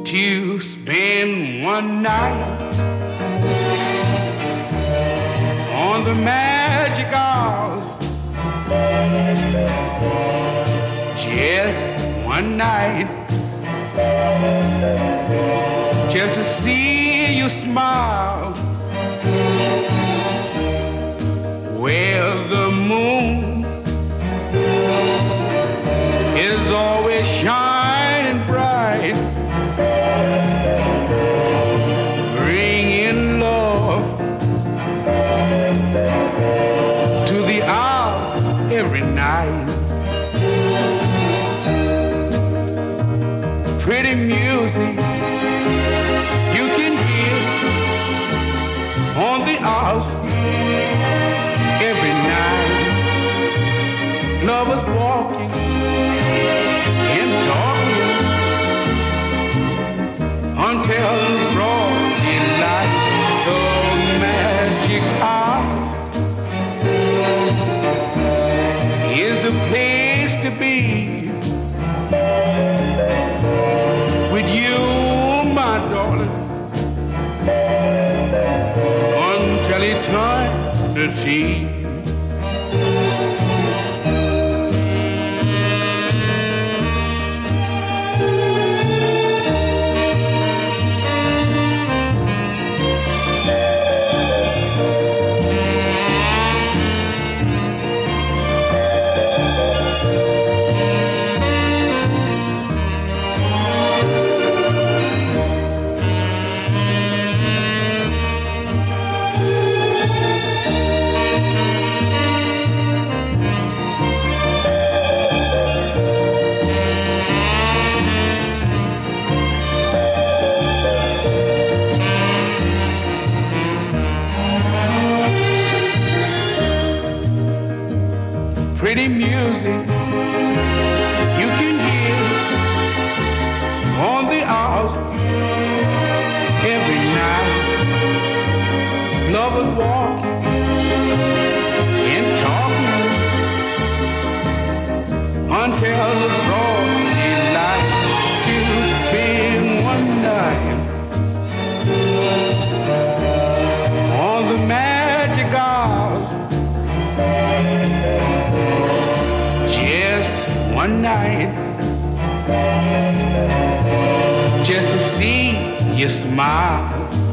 to spend one night on the magic Isles. Just one night, just to see you smile. Well, the moon is always shining bright, bringing love to the hour every night. Pretty music you can hear on the hours every night. Lovers walking and talking until broad daylight. The magic hour is the place to be. With you, my darling, until eternity. Pretty music you can hear on the hours every night. Lovers walking and talking until the broad daylight to spend one night on the magic hours. Just one night, just to see you smile.